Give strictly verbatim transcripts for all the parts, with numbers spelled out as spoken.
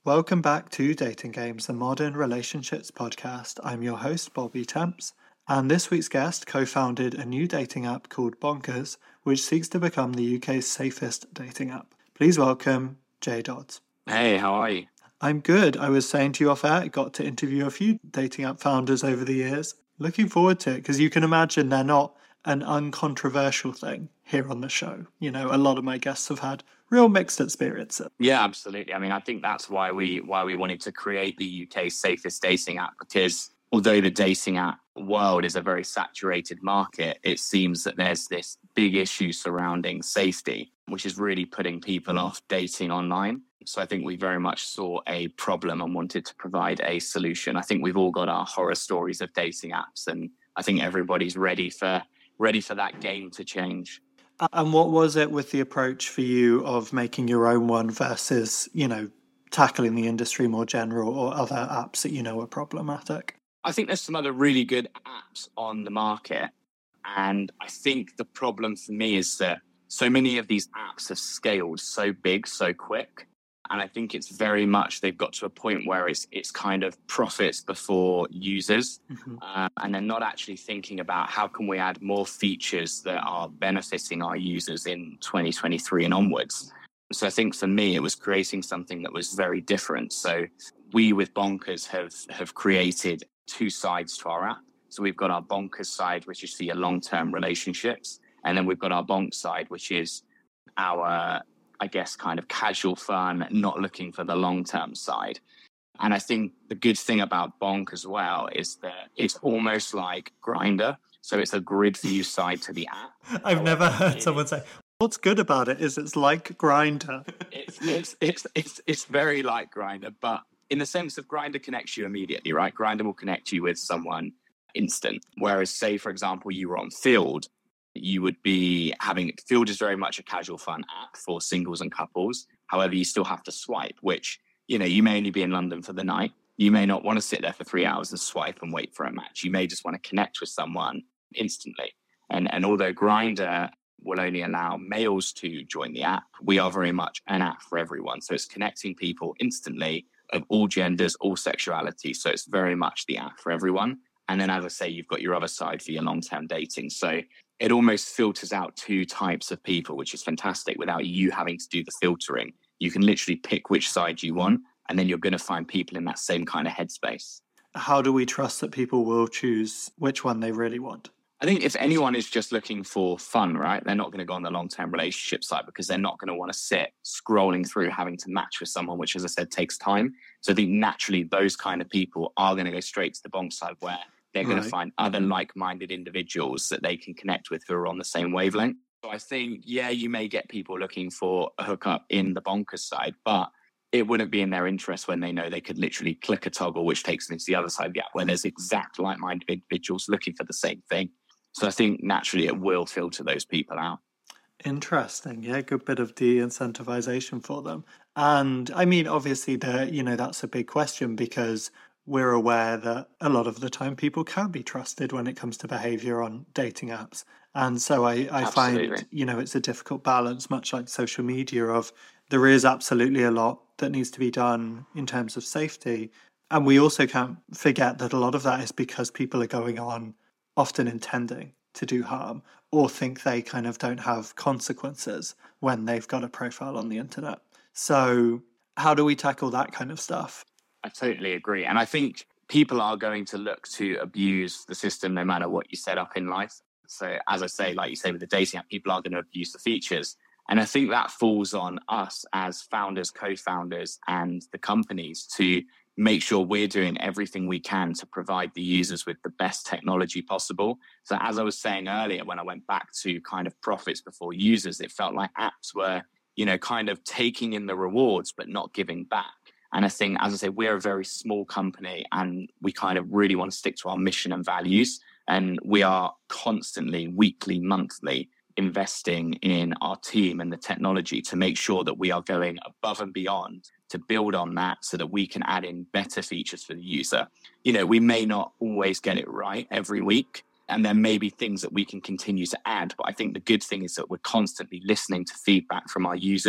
Welcome back to Dating Games, the Modern Relationships podcast. I'm your host, Bobby Temps, and this week's guest co-founded a new dating app called Bonkers, which seeks to become the U K's safest dating app. Please welcome Jay Dodds. Hey, how are you? I'm good. I was saying to you off air, I got to interview a few dating app founders over the years. Looking forward to it, because you can imagine they're not an uncontroversial thing here on the show. You know, a lot of my guests have had real mixed experiences. Yeah, absolutely. I mean, I think that's why we why we wanted to create the U K's safest dating app, because although the dating app world is a very saturated market, it seems that there's this big issue surrounding safety, which is really putting people off dating online. So I think we very much saw a problem and wanted to provide a solution. I think we've all got our horror stories of dating apps, and I think everybody's ready for ready for that game to change. And what was it with the approach for you of making your own one versus, you know, tackling the industry more general or other apps that you know are problematic? I think there's some other really good apps on the market. And I think the problem for me is that so many of these apps have scaled so big, so quick. And I think it's very much, they've got to a point where it's it's kind of profits before users. Mm-hmm. Uh, and they're not actually thinking about how can we add more features that are benefiting our users in twenty twenty-three and onwards. So I think for me, it was creating something that was very different. So we with Bonkers have, have created two sides to our app. So we've got our Bonkers side, which is for your long-term relationships. And then we've got our Bonk side, which is our, I guess, kind of casual fun, not looking for the long-term side. And I think the good thing about Bonk as well is that it's almost like Grindr. So it's a grid view side to the app. I've However, never heard it, someone say, what's good about it is it's like Grindr. It's, it's, it's, it's, it's very like Grindr, but in the sense of Grindr connects you immediately, right? Grindr will connect you with someone instant. Whereas, say, for example, you were on Field, you would be having, Field is very much a casual fun app for singles and couples. However, you still have to swipe, which, you know, you may only be in London for the night. You may not want to sit there for three hours and swipe and wait for a match. You may just want to connect with someone instantly. And, and although Grindr will only allow males to join the app, we are very much an app for everyone. So it's connecting people instantly of all genders, all sexuality. So it's very much the app for everyone. And then, as I say, you've got your other side for your long-term dating. So it almost filters out two types of people, which is fantastic without you having to do the filtering. You can literally pick which side you want, and then you're going to find people in that same kind of headspace. How do we trust that people will choose which one they really want? I think if anyone is just looking for fun, right, they're not going to go on the long-term relationship side because they're not going to want to sit scrolling through having to match with someone, which, as I said, takes time. So I think naturally those kind of people are going to go straight to the Bonk side where they're going right. to find other like-minded individuals that they can connect with who are on the same wavelength. So I think, yeah, you may get people looking for a hookup in the Bonkers side, but it wouldn't be in their interest when they know they could literally click a toggle, which takes them to the other side of the app where there's exact like-minded individuals looking for the same thing. So I think naturally it will filter those people out. Interesting. Yeah, good bit of de-incentivization for them. And I mean, obviously, the, you know, that's a big question because we're aware that a lot of the time people can be trusted when it comes to behavior on dating apps. And so I, I find, you know, it's a difficult balance, much like social media, of there is absolutely a lot that needs to be done in terms of safety. And we also can't forget that a lot of that is because people are going on often intending to do harm or think they kind of don't have consequences when they've got a profile on the internet. So how do we tackle that kind of stuff? I totally agree. And I think people are going to look to abuse the system no matter what you set up in life. So as I say, like you say with the dating app, people are going to abuse the features. And I think that falls on us as founders, co-founders, and the companies to make sure we're doing everything we can to provide the users with the best technology possible. So as I was saying earlier, when I went back to kind of profits before users, it felt like apps were, you know, kind of taking in the rewards, but not giving back. And I think, as I say, we're a very small company and we kind of really want to stick to our mission and values. And we are constantly, weekly, monthly, investing in our team and the technology to make sure that we are going above and beyond to build on that so that we can add in better features for the user. You know, we may not always get it right every week, and there may be things that we can continue to add. But I think the good thing is that we're constantly listening to feedback from our users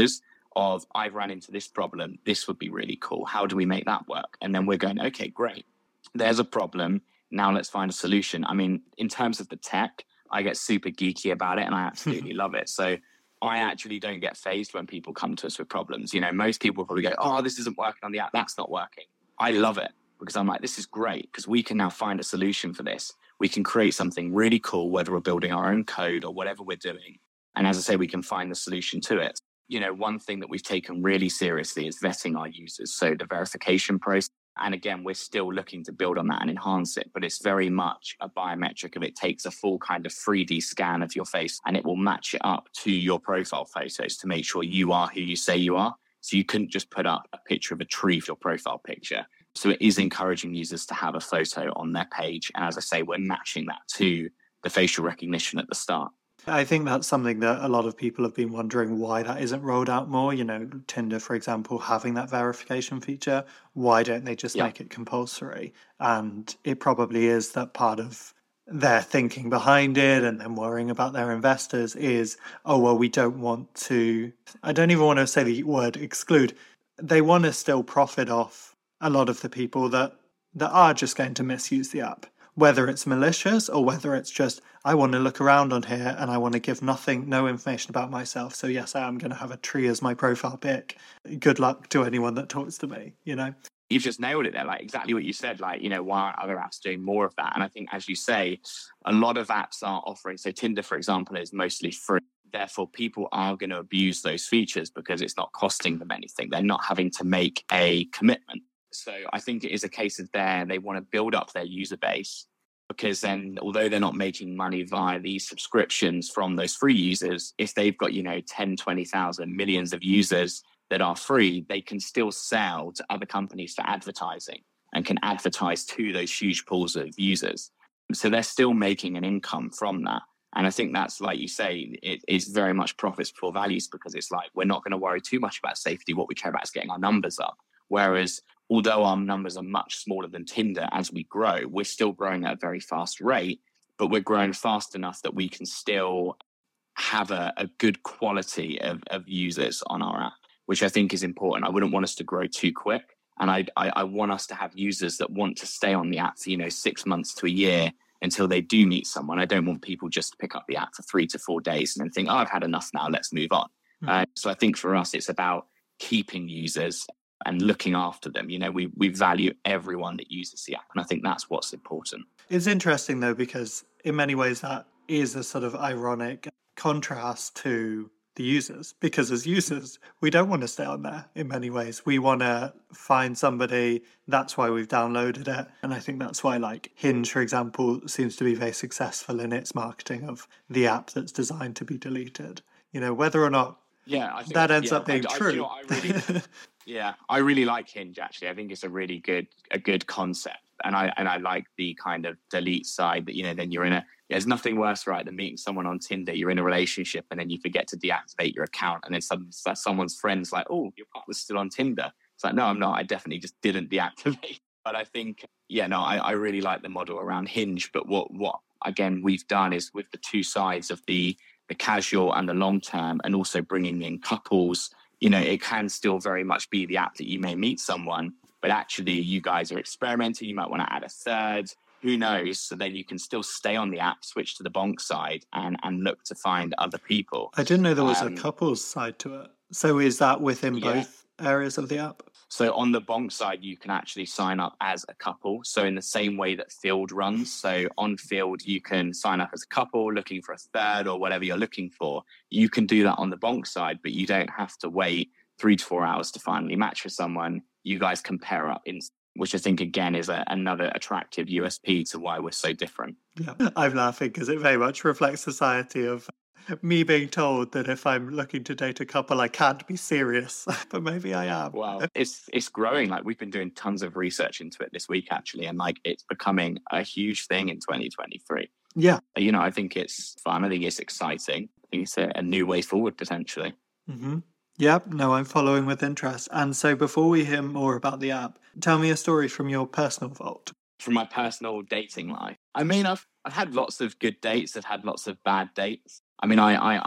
of I've run into this problem. This would be really cool. How do we make that work? And then we're going, okay, great. There's a problem. Now let's find a solution. I mean, in terms of the tech, I get super geeky about it and I absolutely love it. So I actually don't get fazed when people come to us with problems. You know, most people probably go, oh, this isn't working on the app. That's not working. I love it because I'm like, this is great because we can now find a solution for this. We can create something really cool, whether we're building our own code or whatever we're doing. And as I say, we can find the solution to it. You know, one thing that we've taken really seriously is vetting our users. So the verification process. And again, we're still looking to build on that and enhance it, but it's very much a biometric of it takes a full kind of three D scan of your face and it will match it up to your profile photos to make sure you are who you say you are. So you couldn't just put up a picture of a tree for your profile picture. So it is encouraging users to have a photo on their page. And as I say, we're matching that to the facial recognition at the start. I think that's something that a lot of people have been wondering why that isn't rolled out more. You know, Tinder, for example, having that verification feature. Why don't they just yeah. make it compulsory? And it probably is that part of their thinking behind it and then worrying about their investors is, oh, well, we don't want to, I don't even want to say the word exclude. They want to still profit off a lot of the people that, that are just going to misuse the app. Whether it's malicious or whether it's just, I want to look around on here and I want to give nothing, no information about myself. So yes, I am going to have a tree as my profile pic. Good luck to anyone that talks to me, you know? You've just nailed it there, like exactly what you said, like, you know, why aren't other apps doing more of that? And I think, as you say, a lot of apps are offering, so Tinder, for example, is mostly free. Therefore, people are going to abuse those features because it's not costing them anything. They're not having to make a commitment. So I think it is a case of there, they want to build up their user base because then, although they're not making money via these subscriptions from those free users, if they've got, you know, ten, twenty thousand, millions of users that are free, they can still sell to other companies for advertising and can advertise to those huge pools of users. So they're still making an income from that. And I think that's, like you say, it is very much profits before values because it's like, we're not going to worry too much about safety. What we care about is getting our numbers up. Whereas, although our numbers are much smaller than Tinder as we grow, we're still growing at a very fast rate, but we're growing fast enough that we can still have a, a good quality of, of users on our app, which I think is important. I wouldn't want us to grow too quick. And I, I, I want us to have users that want to stay on the app for, you know, six months to a year until they do meet someone. I don't want people just to pick up the app for three to four days and then think, oh, I've had enough now, let's move on. Mm-hmm. Uh, so I think for us, it's about keeping users and looking after them. You know, we we value everyone that uses the app. And I think that's what's important. It's interesting, though, because in many ways that is a sort of ironic contrast to the users. Because as users, we don't want to stay on there in many ways. We want to find somebody. That's why we've downloaded it. And I think that's why, like, Hinge, for example, seems to be very successful in its marketing of the app that's designed to be deleted. You know, whether or not yeah, I think that ends yeah, up being I, true. I, you know, I really, yeah, I really like Hinge, actually. I think it's a really good a good concept. And I and I like the kind of delete side that, you know, then you're in a, there's nothing worse, right, than meeting someone on Tinder, you're in a relationship and then you forget to deactivate your account and then some, someone's friend's like, oh, your partner's still on Tinder. It's like, no, I'm not. I definitely just didn't deactivate. But I think, yeah, no, I, I really like the model around Hinge. But what, what again, we've done is with the two sides of the the casual and the long term and also bringing in couples, you know, it can still very much be the app that you may meet someone, but actually you guys are experimenting. You might want to add a third, who knows? So then you can still stay on the app, switch to the bonk side and, and look to find other people. I didn't know there was um, a couples side to it. So is that within yeah. both areas of the app? So on the bonk side, you can actually sign up as a couple. So in the same way that Field runs. So on Field, you can sign up as a couple looking for a third or whatever you're looking for. You can do that on the bonk side, but you don't have to wait three to four hours to finally match with someone. You guys can pair up, in, which I think, again, is a, another attractive U S P to why we're so different. Yeah, I'm laughing because it very much reflects society of me being told that if I'm looking to date a couple, I can't be serious, but maybe I am. Wow, it's it's growing. Like, we've been doing tons of research into it this week, actually, and like it's becoming a huge thing in twenty twenty-three. Yeah, you know, I think it's fun. I think it's exciting. I think it's a, a new way forward potentially. Mm-hmm. Yep, no, I'm following with interest. And so, before we hear more about the app, tell me a story from your personal vault. From my personal dating life. I mean, I've I've had lots of good dates. I've had lots of bad dates. I mean, I, I, I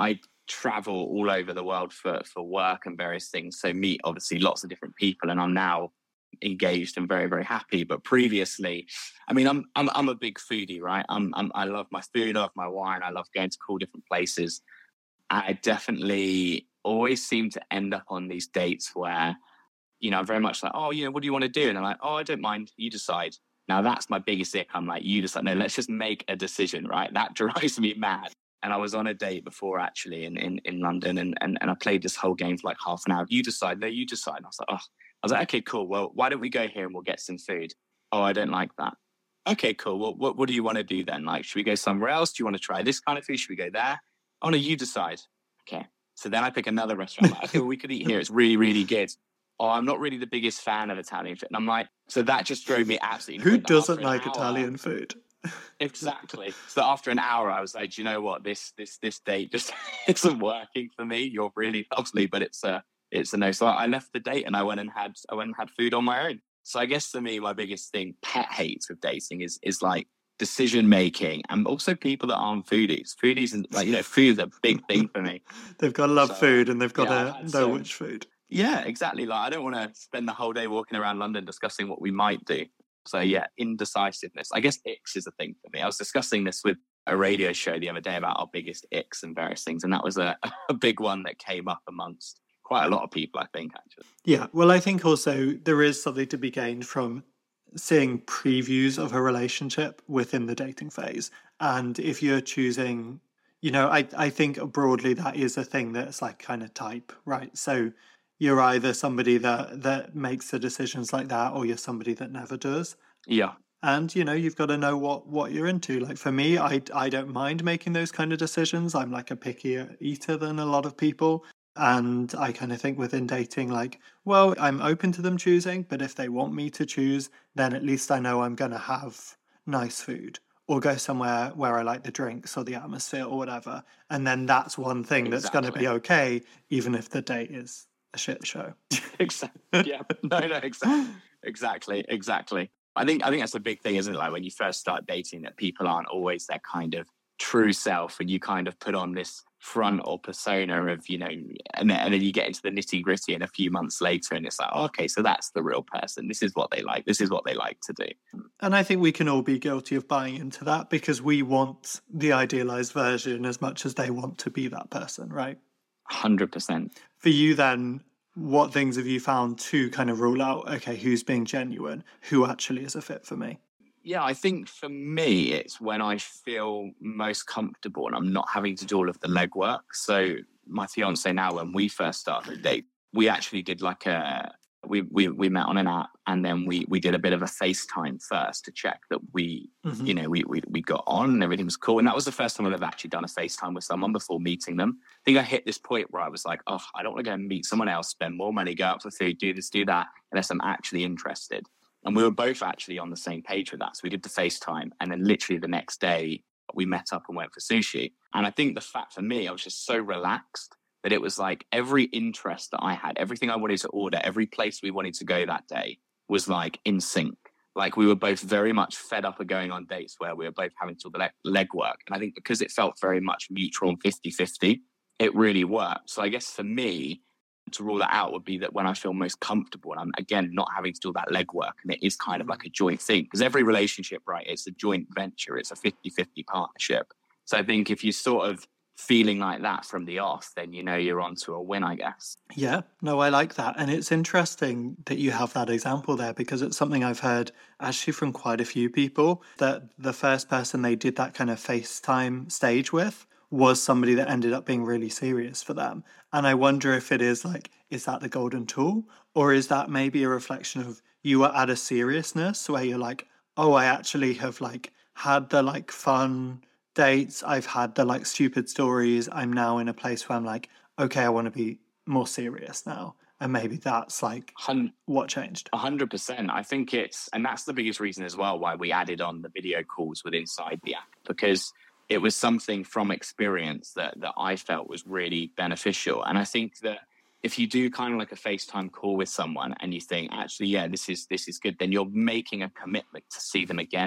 travel all over the world for, for work and various things. So meet obviously lots of different people, and I'm now engaged and very, very happy. But previously, I mean, I'm I'm I'm a big foodie, right? I'm, I'm I love my food, I love my wine, I love going to cool different places. I definitely always seem to end up on these dates where, you know, I'm very much like, oh, you know, what do you want to do? And I'm like, oh, I don't mind. You decide. Now that's my biggest ick. I'm like, you decide. No, let's just make a decision, right? That drives me mad. And I was on a date before actually in, in, in London, and, and, and I played this whole game for like half an hour. You decide. No, you decide. And I was like, oh, I was like, okay, cool. Well, why don't we go here and we'll get some food? Oh, I don't like that. Okay, cool. Well, what, what do you want to do then? Like, should we go somewhere else? Do you want to try this kind of food? Should we go there? Oh, no, you decide. Okay. So then I pick another restaurant. Like, okay, well, we could eat here. It's really, really good. Oh, I'm not really the biggest fan of Italian food. And I'm like, so that just drove me absolutely Who nuts. doesn't After an like hour- Italian food? Exactly. So after an hour, I was like, "Do you know what? This this this date just isn't working for me. You're really lovely, but it's a it's a no." So I left the date and I went and had I went and had food on my own. So I guess for me, my biggest thing, pet hates with dating is is like decision making, and also people that aren't foodies. Foodies and like, you know, food's a big thing for me. They've got to love So, food, and they've got yeah, to I've had know some- which food. Yeah, exactly. Like I don't want to spend the whole day walking around London discussing what we might do. So yeah, indecisiveness. I guess icks is a thing for me. I was discussing this with a radio show the other day about our biggest icks and various things, and that was a, a big one that came up amongst quite a lot of people, I think, actually. Yeah, well, I think also there is something to be gained from seeing previews of a relationship within the dating phase. And if you're choosing, you know, I, I think broadly that is a thing that's like kind of type, right? So you're either somebody that, that makes the decisions like that, or you're somebody that never does. Yeah. And, you know, you've got to know what, what you're into. Like for me, I, I don't mind making those kind of decisions. I'm like a pickier eater than a lot of people. And I kind of think within dating, like, well, I'm open to them choosing, but if they want me to choose, then at least I know I'm going to have nice food or go somewhere where I like the drinks or the atmosphere or whatever. And then that's one thing that's going to Exactly. be okay, even if the date is a shit show. Exactly. Yeah. No, no, exactly. Exactly. Exactly. I think I think that's a big thing, isn't it? Like when you first start dating, that people aren't always their kind of true self, and you kind of put on this front or persona of, you know, and then, and then you get into the nitty gritty, and a few months later, and it's like, oh, okay, so that's the real person. This is what they like. This is what they like to do. And I think we can all be guilty of buying into that because we want the idealized version as much as they want to be that person, right? one hundred percent. For you then, what things have you found to kind of rule out, okay, who's being genuine, who actually is a fit for me? Yeah, I think for me, it's when I feel most comfortable and I'm not having to do all of the legwork. So my fiance now, when we first started a date, we actually did like a, we, we, we met on an app, and then we, we did a bit of a FaceTime first to check that we, Mhm. you know, we, we, we got on and everything was cool. And that was the first time I've ever actually done a FaceTime with someone before meeting them. I think I hit this point where I was like, oh, I don't want to go and meet someone else, spend more money, go out for food, do this, do that, unless I'm actually interested. And we were both actually on the same page with that. So we did the FaceTime, and then literally the next day we met up and went for sushi. And I think the fact for me, I was just so relaxed that it was like every interest that I had, everything I wanted to order, every place we wanted to go that day was like in sync. Like we were both very much fed up of going on dates where we were both having to do the leg, leg work. And I think because it felt very much mutual and fifty-fifty, it really worked. So I guess for me, to rule that out would be that when I feel most comfortable and I'm, again, not having to do that legwork, and it is kind of like a joint thing. Because every relationship, right, it's a joint venture. It's a fifty-fifty partnership. So I think if you sort of feeling like that from the off, then you know you're on to a win, I guess. Yeah, no, I like that. And it's interesting that you have that example there because it's something I've heard actually from quite a few people, that the first person they did that kind of FaceTime stage with was somebody that ended up being really serious for them. And I wonder if it is like, is that the golden tool? Or is that maybe a reflection of you are at a seriousness where you're like, oh, I actually have like had the like fun dates, I've had the like stupid stories, I'm now in a place where I'm like, okay, I want to be more serious now. And maybe that's like Hun- what changed. A hundred percent. I think it's, and that's the biggest reason as well why we added on the video calls with inside the app, because it was something from experience that that I felt was really beneficial. And I think that if you do kind of like a FaceTime call with someone and you think, actually, yeah, this is this is good, then you're making a commitment to see them again.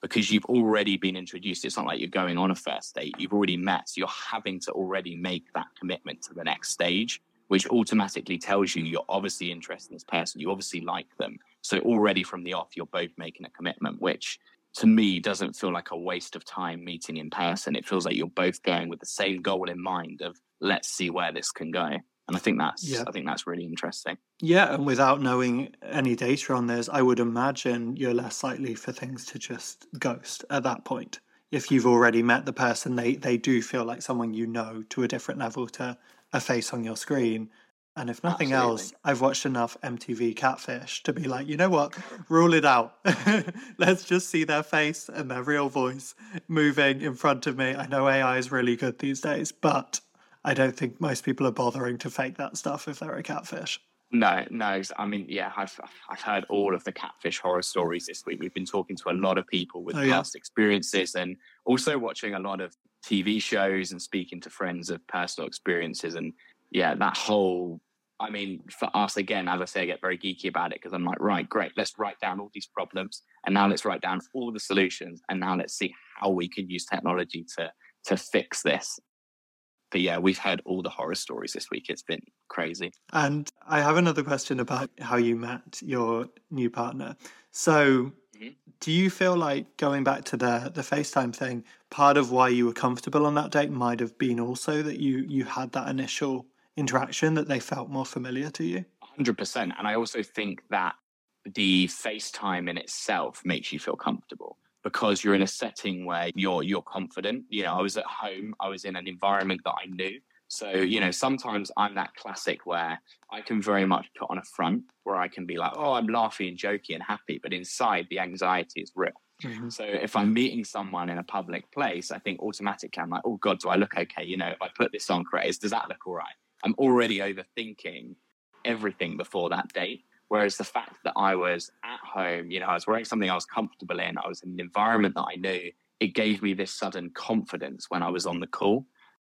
because you've already been introduced. It's not like you're going on a first date. You've already met. So you're having to already make that commitment to the next stage, which automatically tells you you're obviously interested in this person. You obviously like them. So already from the off, you're both making a commitment, which to me doesn't feel like a waste of time meeting in person. It feels like you're both going with the same goal in mind of let's see where this can go. And I think that's yeah. I think that's really interesting. Yeah, and without knowing any data on this, I would imagine you're less likely for things to just ghost at that point. If you've already met the person, they they do feel like someone you know to a different level to a face on your screen. And if nothing Absolutely. else, I've watched enough M T V Catfish to be like, you know what, rule it out. Let's just see their face and their real voice moving in front of me. I know A I is really good these days, but I don't think most people are bothering to fake that stuff if they're a catfish. No, no. I mean, yeah, I've I've heard all of the catfish horror stories this week. We've been talking to a lot of people with oh, past yeah. experiences, and also watching a lot of T V shows and speaking to friends of personal experiences. And yeah, that whole, I mean, for us, again, as I say, I get very geeky about it because I'm like, right, great, let's write down all these problems, and now let's write down all the solutions, and now let's see how we can use technology to to fix this. But yeah, we've heard all the horror stories this week. It's been crazy. And I have another question about how you met your new partner. So mm-hmm. do you feel like, going back to the the FaceTime thing, part of why you were comfortable on that date might have been also that you you had that initial interaction, that they felt more familiar to you? one hundred percent. And I also think that the FaceTime in itself makes you feel comfortable, because you're in a setting where you're you're confident. You know, I was at home, I was in an environment that I knew. So, you know, sometimes I'm that classic where I can very much put on a front where I can be like, oh, I'm laughing and joking and happy, but inside the anxiety is real. Mm-hmm. So if I'm meeting someone in a public place, I think automatically I'm like, oh God, do I look okay? You know, if I put this on correct, does that look all right? I'm already overthinking everything before that date. Whereas the fact that I was at home, you know, I was wearing something I was comfortable in, I was in an environment that I knew, it gave me this sudden confidence when I was on the call.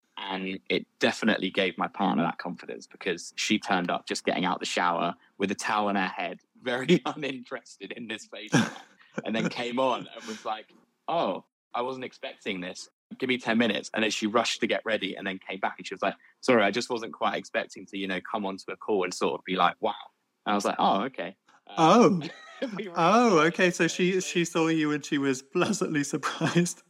And it definitely gave my partner that confidence, because she turned up just getting out the shower with a towel on her head, very uninterested in this face, and then came on and was like, oh, I wasn't expecting this. Give me ten minutes. And then she rushed to get ready and then came back and she was like, sorry, I just wasn't quite expecting to, you know, come onto a call and sort of be like, wow. And I was like, oh, okay. Um, oh, oh, okay. So she she saw you and she was pleasantly surprised.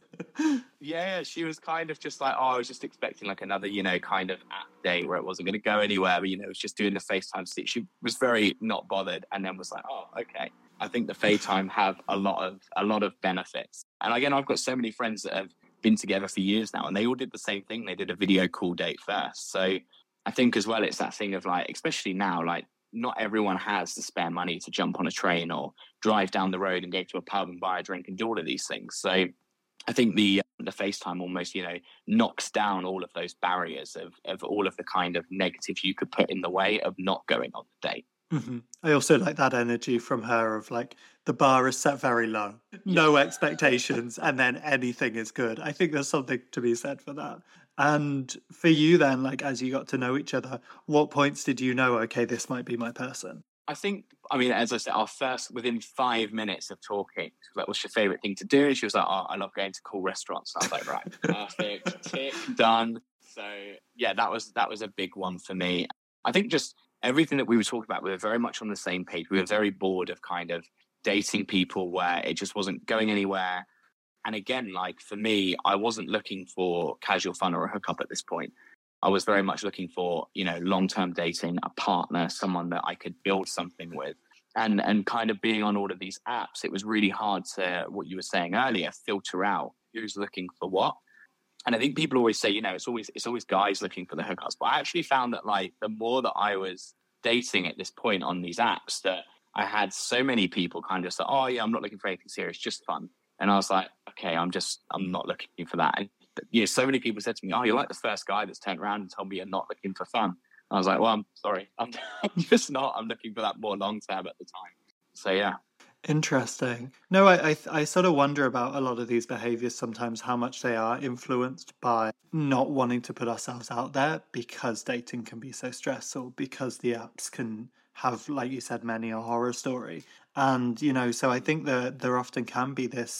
yeah, yeah, she was kind of just like, oh, I was just expecting like another, you know, kind of app day where it wasn't going to go anywhere, but, you know, it was just doing the FaceTime. She was very not bothered, and then was like, oh, okay. I think the FaceTime have a lot of a lot of benefits. And again, I've got so many friends that have been together for years now, and they all did the same thing. They did a video call date first. So I think as well, it's that thing of like, especially now, like, not everyone has the spare money to jump on a train or drive down the road and go to a pub and buy a drink and do all of these things. So I think the the FaceTime almost, you know, knocks down all of those barriers of, of all of the kind of negatives you could put in the way of not going on the date. Mm-hmm. I also like that energy from her of like, the bar is set very low, no yeah. expectations, and then anything is good. I think there's something to be said for that. And for you then, like, as you got to know each other, what points did you know, okay, this might be my person? I think, I mean, as I said, our first, within five minutes of talking, she was like, what's your favourite thing to do? And she was like, oh, I love going to cool restaurants. And I was like, right, perfect, tick, done. So yeah, that was that was a big one for me. I think just everything that we were talking about, we were very much on the same page. We were very bored of kind of dating people where it just wasn't going anywhere. And again, like for me, I wasn't looking for casual fun or a hookup at this point. I was very much looking for, you know, long-term dating, a partner, someone that I could build something with. And and kind of being on all of these apps, it was really hard to, what you were saying earlier, filter out who's looking for what. And I think people always say, you know, it's always it's always guys looking for the hookups. But I actually found that, like, the more that I was dating at this point on these apps, that I had so many people kind of say, oh, yeah, I'm not looking for anything serious, just fun. And I was like, okay, I'm just, I'm not looking for that. And, you know, so many people said to me, oh, you're like the first guy that's turned around and told me you're not looking for fun. And I was like, well, I'm sorry. I'm, I'm just not. I'm looking for that more long term at the time. So, yeah. Interesting. No, I, I I sort of wonder about a lot of these behaviors sometimes, how much they are influenced by not wanting to put ourselves out there, because dating can be so stressful, because the apps can have, like you said, many a horror story. And, you know, so I think that there often can be this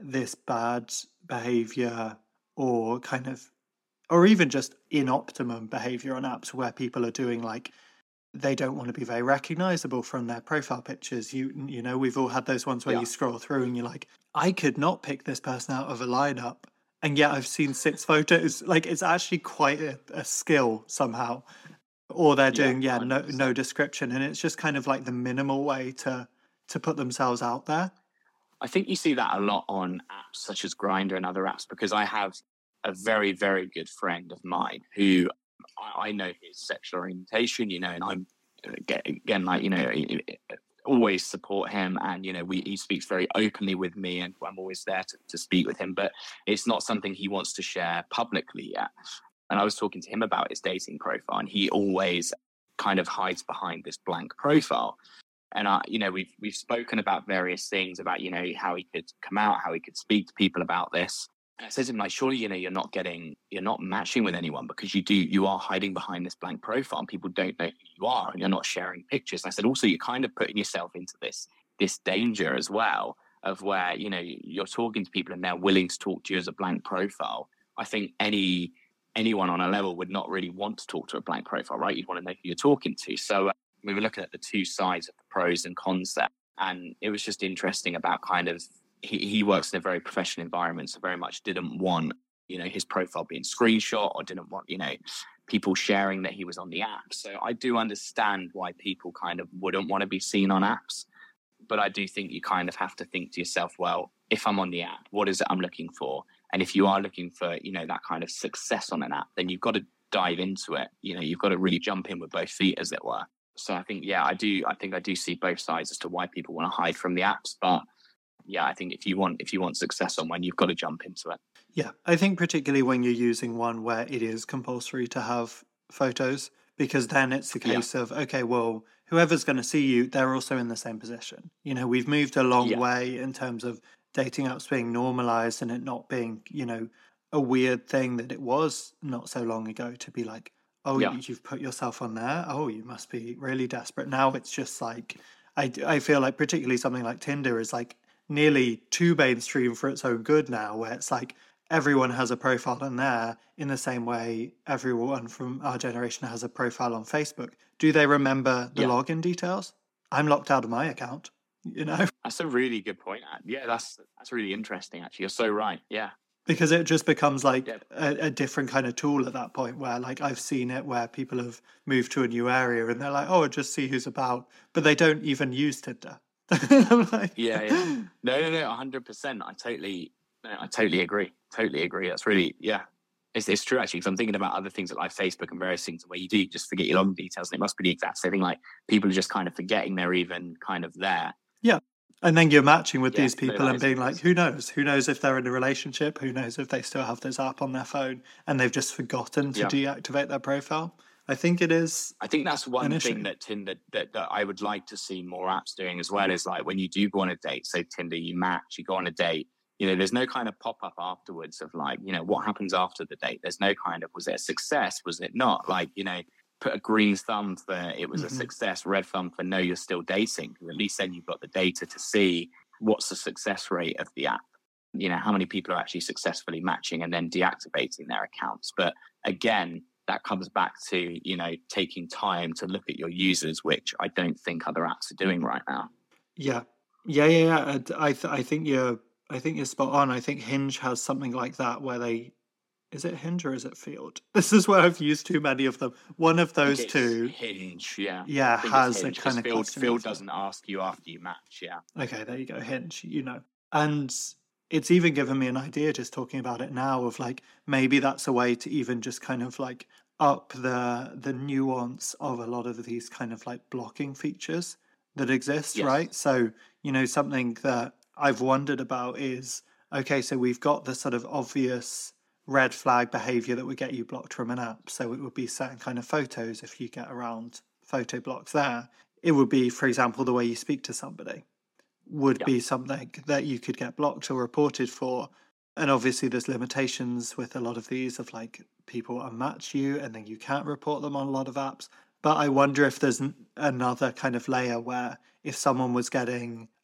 this bad behavior or kind of, or even just inoptimum behavior on apps where people are doing like, they don't want to be very recognizable from their profile pictures. You you know, we've all had those ones where Yeah. you scroll through and you're like, I could not pick this person out of a lineup, and yet I've seen six photos. Like, it's actually quite a, a skill somehow. Or they're doing yeah, Yeah, no no one hundred percent. description, and it's just kind of like the minimal way to to put themselves out there. I think you see that a lot on apps such as Grindr and other apps, because I have a very, very good friend of mine who I I know his sexual orientation, you know, and I'm aga- again, like, you know, always support him. And, you know, we, he speaks very openly with me, and I'm always there to, to speak with him, but it's not something he wants to share publicly yet. And I was talking to him about his dating profile, and he always kind of hides behind this blank profile. And I, you know, we've we've spoken about various things about, you know, how he could come out, how he could speak to people about this. And I said to him, like, surely, you know, you're not getting, you're not matching with anyone because you do, you are hiding behind this blank profile, and people don't know who you are, and you're not sharing pictures. And I said, also, you're kind of putting yourself into this this danger as well, of where, you know, you're talking to people and they're willing to talk to you as a blank profile. I think any anyone on a level would not really want to talk to a blank profile, right? You'd want to know who you're talking to. So uh, we were looking at the two sides of the pros and cons there. And it was just interesting about kind of, he, he works in a very professional environment, so very much didn't want, you know, his profile being screenshot, or didn't want, you know, people sharing that he was on the app. So I do understand why people kind of wouldn't want to be seen on apps. But I do think you kind of have to think to yourself, well, if I'm on the app, what is it I'm looking for? And if you are looking for, you know, that kind of success on an app, then you've got to dive into it. You know, you've got to really jump in with both feet, as it were. So I think, yeah, I do. I think I do see both sides as to why people want to hide from the apps. But yeah, I think if you want, if you want success on one, you've got to jump into it. Yeah, I think particularly when you're using one where it is compulsory to have photos, because then it's a Yeah. case of, okay, well, whoever's going to see you, they're also in the same position. You know, we've moved a long Yeah. way in terms of dating apps being normalized and it not being, you know, a weird thing that it was not so long ago to be like, oh, Yeah. you've put yourself on there. Oh, you must be really desperate. Now it's just like, I, I feel like particularly something like Tinder is like nearly too mainstream for its own good now, where it's like everyone has a profile on there in the same way everyone from our generation has a profile on Facebook. Do they remember the Yeah. login details? I'm locked out of my account, you know, That's a really good point. Ad. Yeah, that's that's really interesting. Actually, you're so right. Yeah. because it just becomes like Yeah. a, a different kind of tool at that point, where like I've seen it where people have moved to a new area and they're like, oh, just see who's about, but they don't even use Tinder. I'm like, Yeah, yeah. No, no, no, one hundred percent. I totally, no, I totally agree. Totally agree. That's really, yeah. It's, it's true, actually, because I'm thinking about other things like Facebook and various things where you do just forget your login details, and it must be the exact same thing. Like, people are just kind of forgetting they're even kind of there. Yeah. And then you're matching with Yeah, these no, people that and is being like, interesting. who knows? Who knows if they're in a relationship? Who knows if they still have this app on their phone and they've just forgotten to Yeah. deactivate their profile? I think it is. I think that's one An thing issue. that Tinder that, that I would like to see more apps doing as well, is like when you do go on a date, so Tinder, you match, you go on a date, you know, there's no kind of pop up afterwards of like, you know, what happens after the date? There's no kind of, was it a success? Was it not? Like, you know, put a green thumb for it was Mhm. a success, red thumb for no, you're still dating. At least then you've got the data to see what's the success rate of the app. You know, how many people are actually successfully matching and then deactivating their accounts. But again, that comes back to, you know, taking time to look at your users, which I don't think other apps are doing right now. Yeah. Yeah, yeah, yeah. And I th- I think you're I think you're spot on. I think Hinge has something like that where they is it Hinge or is it Field? This is where I've used too many of them. One of I think those it's two, Hinge, yeah. yeah, I think has it's a Hinge, kind because of Phil, question Phil answer. doesn't ask you after you match, yeah. Okay, there you go, Hinge, you know. And it's even given me an idea just talking about it now of like maybe that's a way to even just kind of like up the the nuance of a lot of these kind of like blocking features that exist, Yes. right? So, you know, something that I've wondered about is okay, so we've got the sort of obvious red flag behavior that would get you blocked from an app. So it would be certain kind of photos if you get around photo blocks there. It would be, for example, the way you speak to somebody would Yeah. be something that you could get blocked or reported for. And obviously there's limitations with a lot of these of like people unmatch you and then you can't report them on a lot of apps. But I wonder if there's n- another kind of layer where if someone was getting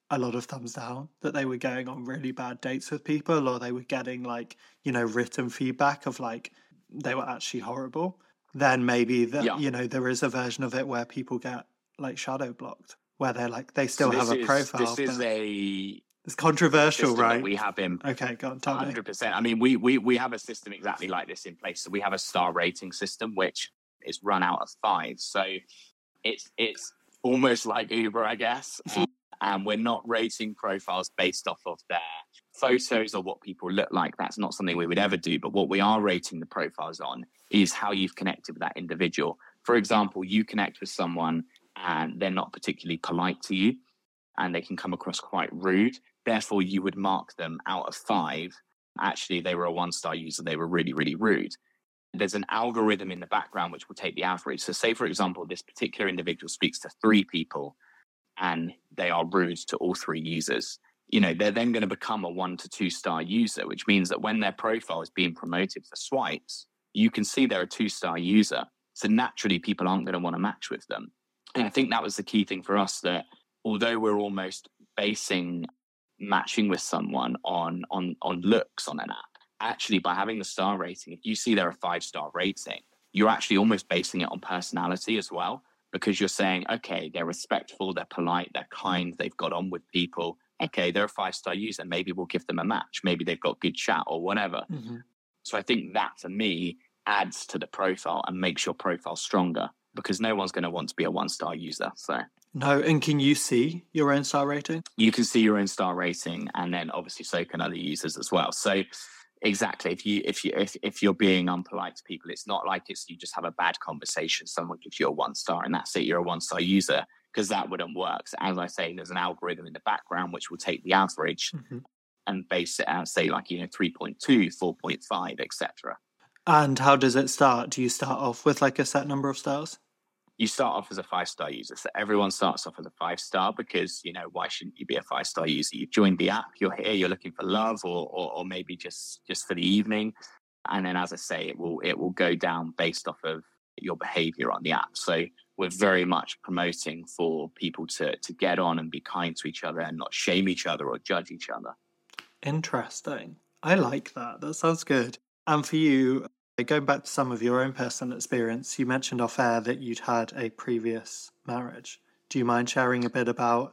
a lot of thumbs down, that they were going on really bad dates with people, or they were getting like, you know, written feedback of like they were actually horrible, then maybe that, Yeah. you know, there is a version of it where people get like shadow blocked, where they're like, they So still have this a is profile, this is but a it's controversial, system that right? we have in Okay, go on, tell me. one hundred percent. I mean, we we we have a system exactly like this in place. So we have a star rating system which is run out of five. So it's it's almost like Uber, I guess. Um, and we're not rating profiles based off of their photos or what people look like. That's not something we would ever do. But what we are rating the profiles on is how you've connected with that individual. For example, you connect with someone and they're not particularly polite to you, and they can come across quite rude. Therefore, you would mark them out of five. Actually, they were a one-star user. They were really, really rude. There's an algorithm in the background which will take the average. So say, for example, this particular individual speaks to three people and they are rude to all three users. You know, they're then going to become a one to two star user, which means that when their profile is being promoted for swipes, you can see they're a two star user. So naturally, people aren't going to want to match with them. And I think that was the key thing for us, that although we're almost basing matching with someone on, on, on looks on an app, actually by having the star rating, if you see they're a five star rating, you're actually almost basing it on personality as well, because you're saying, okay, they're respectful, they're polite, they're kind, they've got on with people. Okay, they're a five star user. Maybe we'll give them a match. Maybe they've got good chat or whatever. Mm-hmm. So I think that for me adds to the profile and makes your profile stronger, because no one's going to want to be a one star user. So no. And can you see your own star rating? You can see your own star rating, and then obviously so can other users as well. So exactly, if you if you if, if you're being unpolite to people, it's not like it's you just have a bad conversation, someone gives you a one star and that's it, you're a one star user, because that wouldn't work. So as I say, there's an algorithm in the background which will take the average mm-hmm. and base it out, say like, you know, three point two, four point five, et cetera. And how does it start? Do you start off with like a set number of stars? You start off as a five-star user. So everyone starts off as a five-star because, you know, why shouldn't you be a five-star user? You've joined the app, you're here, you're looking for love, or, or or maybe just just for the evening. And then, as I say, it will it will go down based off of your behavior on the app. So we're very much promoting for people to to get on and be kind to each other and not shame each other or judge each other. Interesting. I like that. That sounds good. And for you, going back to some of your own personal experience, you mentioned off air that you'd had a previous marriage. Do you mind sharing a bit about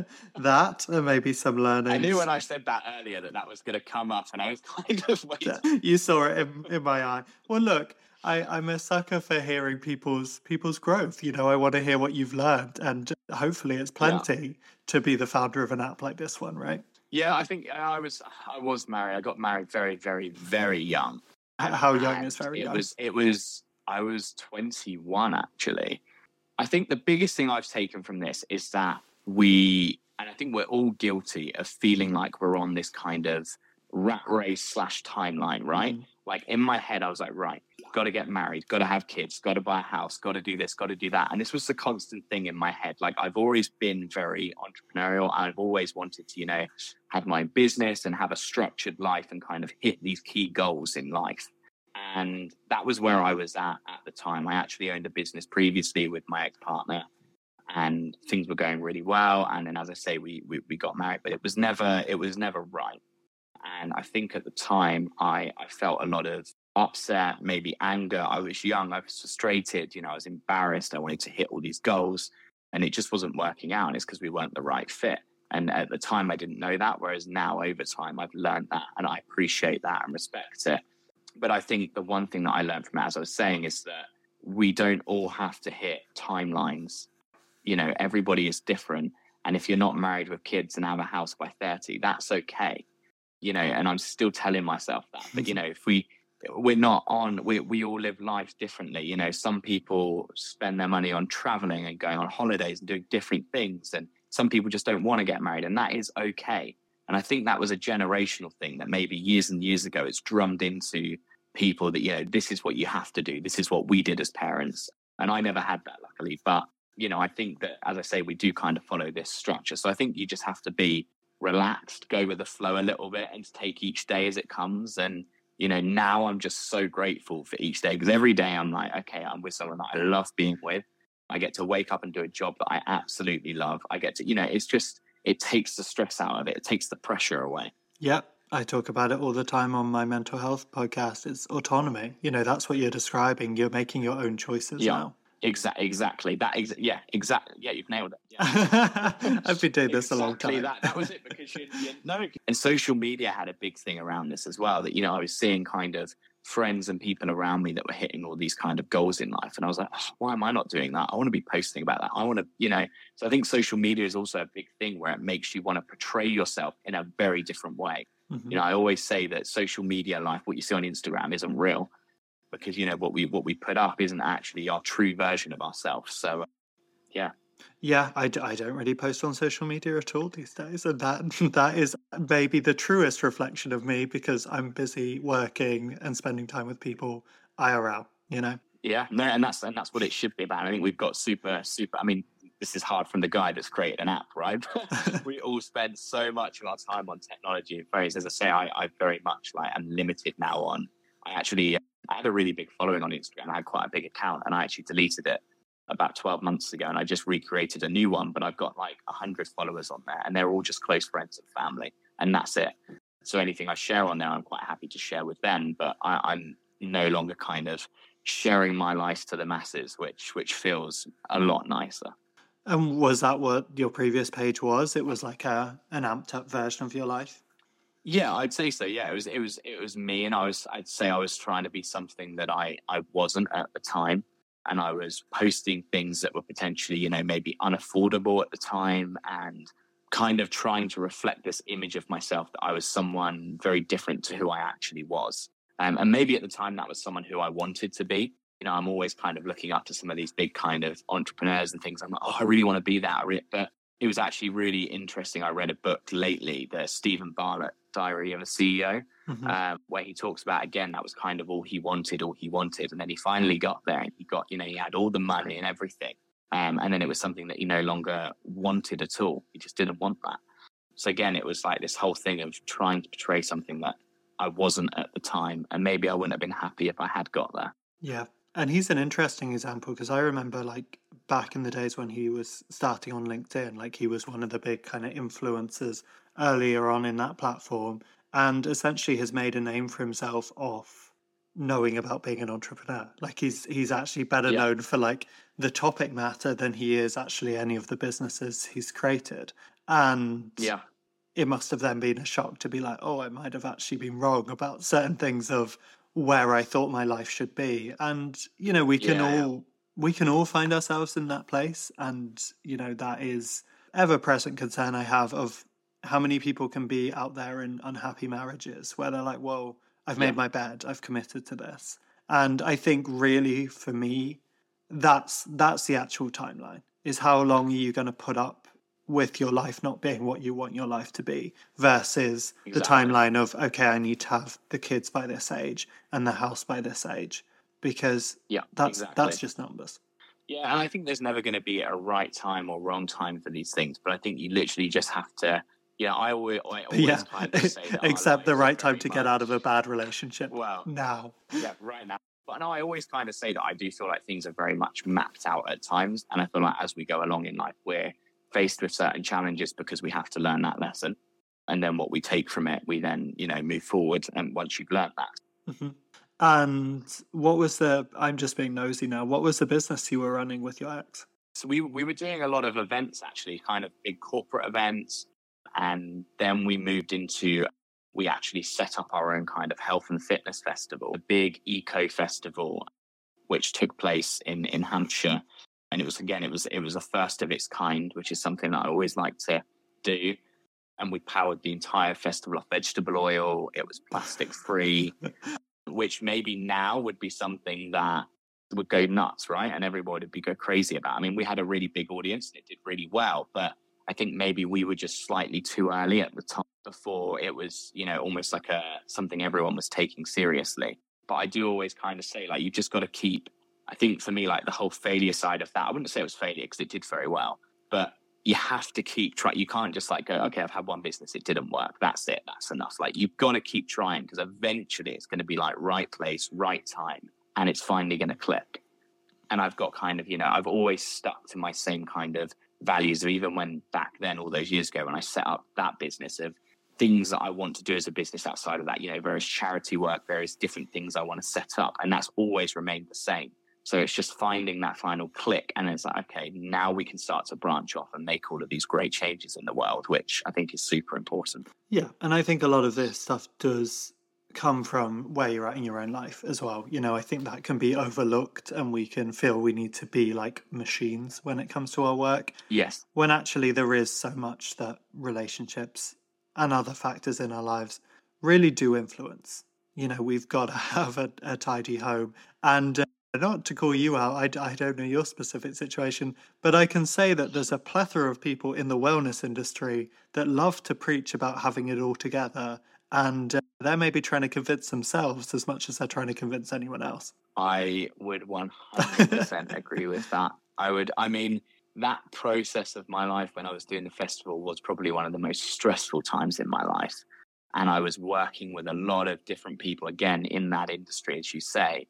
that and maybe some learnings? I knew when I said that earlier that that was going to come up, and I was kind of waiting. You saw it in, in my eye. Well, look, I, I'm a sucker for hearing people's people's growth. You know, I want to hear what you've learned, and hopefully it's plenty yeah. to be the founder of an app like this one, right? Yeah, I think I was I was married. I got married very, very, very young. How young and is very it young? Was, it was, I was twenty-one, actually. I think the biggest thing I've taken from this is that we, and I think we're all guilty of feeling like we're on this kind of rat race slash timeline, right? Mm. Like in my head, I was like, right, got to get married, got to have kids, got to buy a house, got to do this, got to do that. And this was the constant thing in my head. Like I've always been very entrepreneurial. I've always wanted to, you know, have my business and have a structured life and kind of hit these key goals in life. And that was where I was at at the time. I actually owned a business previously with my ex-partner, and things were going really well. And then, as I say, we, we, we got married, but it was never, it was never right. And I think at the time I, I felt a lot of upset, maybe anger. I was young, I was frustrated, you know, I was embarrassed. I wanted to hit all these goals and it just wasn't working out. And it's because we weren't the right fit. And at the time I didn't know that. Whereas now over time, I've learned that and I appreciate that and respect it. But I think the one thing that I learned from it, as I was saying, is that we don't all have to hit timelines. You know, everybody is different. And if you're not married with kids and have a house by thirty, that's okay. You know, and I'm still telling myself that. But, you know, if we, we're not on, we we all live life differently. You know, some people spend their money on traveling and going on holidays and doing different things. And some people just don't want to get married, and that is okay. And I think that was a generational thing that maybe years and years ago, it's drummed into people that, you know, this is what you have to do. This is what we did as parents. And I never had that, luckily. But, you know, I think that, as I say, we do kind of follow this structure. So I think you just have to be relaxed, go with the flow a little bit and take each day as it comes. And, you know, now I'm just so grateful for each day, because every day I'm like, okay, I'm with someone that I love being with. I get to wake up and do a job that I absolutely love. I get to, you know, it's just, it takes the stress out of it. It takes the pressure away. Yeah, I talk about it all the time on my mental health podcast. It's autonomy. You know, that's what you're describing. You're making your own choices yeah. now. Exactly. Exactly. That. Ex- yeah. Exactly. Yeah. You've nailed it. Yeah. I've been doing this exactly a long time. That. That was it. Because you, you know, and social media had a big thing around this as well. That, you know, I was seeing kind of friends and people around me that were hitting all these kind of goals in life, and I was like, oh, why am I not doing that? I want to be posting about that. I want to, you know. So I think social media is also a big thing where it makes you want to portray yourself in a very different way. Mm-hmm. You know, I always say that social media life, what you see on Instagram, isn't real. Because, you know, what we what we put up isn't actually our true version of ourselves. So, uh, yeah. Yeah, I, I don't really post on social media at all these days. And that that is maybe the truest reflection of me, because I'm busy working and spending time with people I R L, you know? Yeah, no, and that's and that's what it should be about. I think we've got super, super, I mean, this is hard from the guy that's created an app, right? We all spend so much of our time on technology. As I say, I, I very much like am limited now on, I actually... I had a really big following on Instagram. I had quite a big account, and I actually deleted it about twelve months ago, and I just recreated a new one, but I've got like one hundred followers on there, and they're all just close friends and family, and that's it. So anything I share on there, I'm quite happy to share with them, but I, I'm no longer kind of sharing my life to the masses, which which feels a lot nicer. And was that what your previous page was? It was like a an amped up version of your life? Yeah, I'd say so. Yeah, it was, it was, it was me, and I was, I'd say I was trying to be something that I, I wasn't at the time, and I was posting things that were potentially, you know, maybe unaffordable at the time, and kind of trying to reflect this image of myself that I was someone very different to who I actually was, um, and maybe at the time that was someone who I wanted to be. You know, I'm always kind of looking up to some of these big kind of entrepreneurs and things. I'm like, oh, I really want to be that, but it was actually really interesting. I read a book lately, the Stephen Bartlett Diary of a C E O, mm-hmm. um, where he talks about, again, that was kind of all he wanted, all he wanted. And then he finally got there, and he got, you know, he had all the money and everything. Um, and then it was something that he no longer wanted at all. He just didn't want that. So again, it was like this whole thing of trying to portray something that I wasn't at the time. And maybe I wouldn't have been happy if I had got there. Yeah. And he's an interesting example, because I remember like back in the days when he was starting on LinkedIn, like he was one of the big kind of influencers earlier on in that platform, and essentially has made a name for himself off knowing about being an entrepreneur. Like he's he's actually better yeah. known for like the topic matter than he is actually any of the businesses he's created. And yeah. it must have then been a shock to be like, oh, I might have actually been wrong about certain things of where I thought my life should be. And, you know, we can yeah. all we can all find ourselves in that place. And, you know, that is ever-present concern I have of how many people can be out there in unhappy marriages where they're like, whoa, I've made yeah. my bed, I've committed to this. And I think really for me, that's that's the actual timeline, is how long are you going to put up with your life not being what you want your life to be, versus exactly. the timeline of, okay, I need to have the kids by this age and the house by this age, because yeah, that's exactly. that's just numbers. Yeah, and I think there's never going to be a right time or wrong time for these things, but I think you literally just have to, you know, I always, I always yeah. kind of say that except the right time to much. get out of a bad relationship. Well, now. Yeah, right now. But no, I always kind of say that I do feel like things are very much mapped out at times, and I feel like as we go along in life, we're faced with certain challenges because we have to learn that lesson, and then what we take from it, we then, you know, move forward. And once you've learned that. Mm-hmm. And what was the, I'm just being nosy now, what was the business you were running with your ex? So we we were doing a lot of events, actually, kind of big corporate events. And then we moved into, we actually set up our own kind of health and fitness festival, a big eco festival, which took place in, in Hampshire. And it was, again, it was it was a first of its kind, which is something that I always like to do. And we powered the entire festival off vegetable oil. It was plastic free, which maybe now would be something that would go nuts, right? And everybody would be go crazy about. I mean, we had a really big audience and it did really well, but I think maybe we were just slightly too early at the time before it was, you know, almost like a something everyone was taking seriously. But I do always kind of say, like, you just got to keep, I think for me, like the whole failure side of that, I wouldn't say it was failure because it did very well, but you have to keep trying. You can't just like go, okay, I've had one business, it didn't work. That's it. That's enough. Like, you've got to keep trying, because eventually it's going to be like right place, right time, and it's finally going to click. And I've got kind of, you know, I've always stuck to my same kind of values of even when back then, all those years ago, when I set up that business, of things that I want to do as a business outside of that, you know, various charity work, various different things I want to set up. And that's always remained the same. So it's just finding that final click. And it's like, okay, now we can start to branch off and make all of these great changes in the world, which I think is super important. Yeah. And I think a lot of this stuff does come from where you're at in your own life as well. You know, I think that can be overlooked, and we can feel we need to be like machines when it comes to our work. Yes. When actually there is so much that relationships and other factors in our lives really do influence. You know, we've got to have a, a tidy home. And uh, not to call you out, I, I don't know your specific situation, but I can say that there's a plethora of people in the wellness industry that love to preach about having it all together. And uh, they're maybe trying to convince themselves as much as they're trying to convince anyone else. I would one hundred percent agree with that. I would, I mean, that process of my life when I was doing the festival was probably one of the most stressful times in my life. And I was working with a lot of different people, again, in that industry, as you say.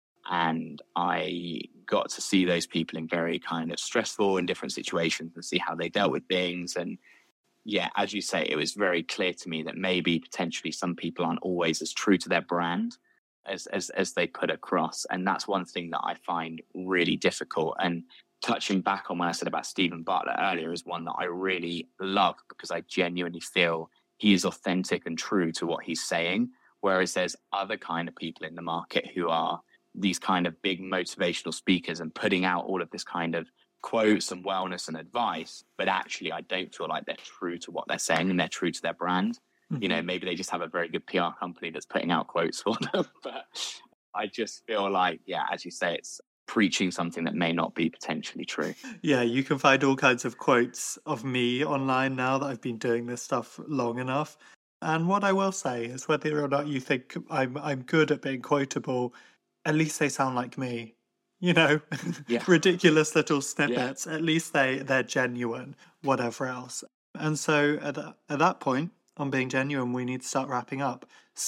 And I got to see those people in very kind of stressful and different situations and see how they dealt with things. And yeah, as you say, it was very clear to me that maybe potentially some people aren't always as true to their brand as, as, as they put across. And that's one thing that I find really difficult. And touching back on what I said about Stephen Bartlett earlier is one that I really love, because I genuinely feel he is authentic and true to what he's saying. Whereas there's other kind of people in the market who are these kind of big motivational speakers and putting out all of this kind of quotes and wellness and advice, but actually I don't feel like they're true to what they're saying and they're true to their brand. Mm-hmm. You know, maybe they just have a very good P R company that's putting out quotes for them, but I just feel like, yeah, as you say, it's preaching something that may not be potentially true. Yeah, you can find all kinds of quotes of me online now that I've been doing this stuff long enough. And what I will say is, whether or not you think I'm I'm good at being quotable, at least they sound like me. You know, yeah. Ridiculous little snippets. Yeah. At least they, they're genuine, whatever else. And so at, the, at that point, on being genuine, we need to start wrapping up.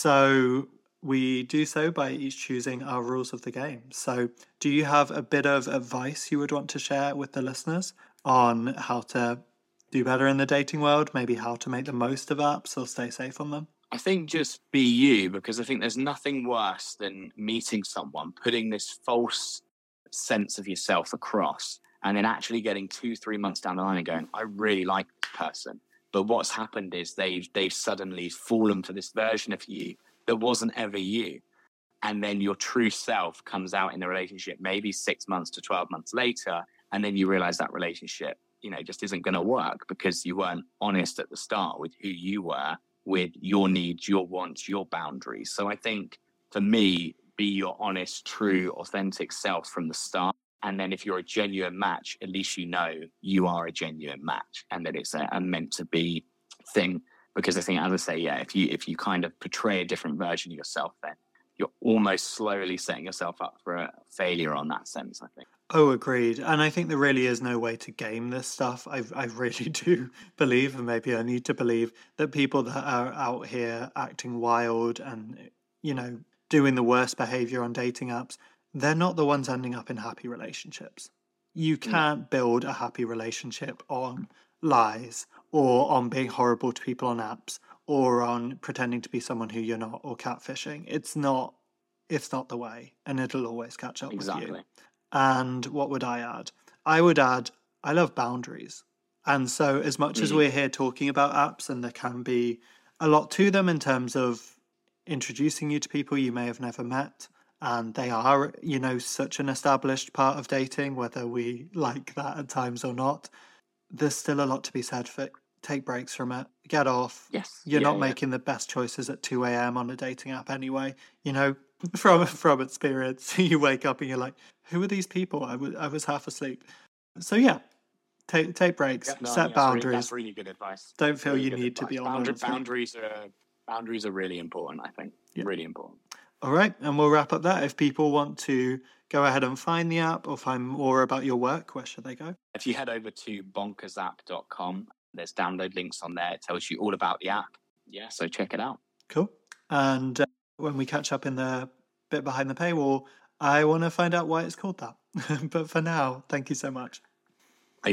So we do so by each choosing our rules of the game. So do you have a bit of advice you would want to share with the listeners on how to do better in the dating world, maybe how to make the most of apps or stay safe on them? I think just be you, because I think there's nothing worse than meeting someone, putting this false sense of yourself across, and then actually getting two, three months down the line and going, I really like this person. But what's happened is they've they've suddenly fallen for this version of you that wasn't ever you. And then your true self comes out in the relationship maybe six months to twelve months later, and then you realize that relationship, you know, just isn't going to work because you weren't honest at the start with who you were, with your needs, your wants, your boundaries. So I think for me, be your honest, true, authentic self from the start. And then if you're a genuine match, at least you know you are a genuine match and that it's a, a meant to be thing. Because I think, as I say, yeah, if you if you kind of portray a different version of yourself, then you're almost slowly setting yourself up for a failure on that sense, I think. Oh, agreed. And I think there really is no way to game this stuff. I I really do believe, and maybe I need to believe, that people that are out here acting wild and, you know, doing the worst behavior on dating apps, they're not the ones ending up in happy relationships. You can't build a happy relationship on lies or on being horrible to people on apps or on pretending to be someone who you're not, or catfishing. It's not, it's not the way, and it'll always catch up exactly. with you. And what would I add? I would add, I love boundaries. And so as much mm. as we're here talking about apps, and there can be a lot to them in terms of introducing you to people you may have never met, and they are, you know, such an established part of dating, whether we like that at times or not, there's still a lot to be said for it. Take breaks from it, get off. Yes. You're yeah, not yeah. making the best choices at two a.m. on a dating app anyway. You know, from from experience, you wake up and you're like, who are these people? I was I was half asleep. So yeah, take take breaks, yeah, no, set that's boundaries. Really, that's really good advice. Don't feel really you need advice. to be on Boundary, all of them. Boundaries are boundaries are really important, I think. Yeah. Really important. All right, and we'll wrap up that. If people want to go ahead and find the app or find more about your work, where should they go? If you head over to bonkers app dot com, there's download links on there. It tells you all about the app. Yeah, so check it out. Cool. And uh, when we catch up in the bit behind the paywall, I want to find out why it's called that. But for now, thank you so much. Thank you.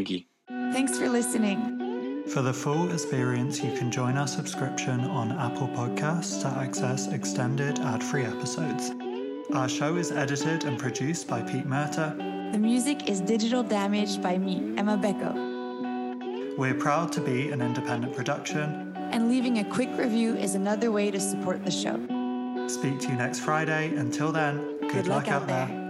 Thanks for listening. For the full experience, you can join our subscription on Apple Podcasts to access extended ad-free episodes. Our show is edited and produced by Pete Murta. The music is Digital Damage by me, Emma Becco. We're proud to be an independent production. And leaving a quick review is another way to support the show. Speak to you next Friday. Until then, good, good luck, luck out there. there.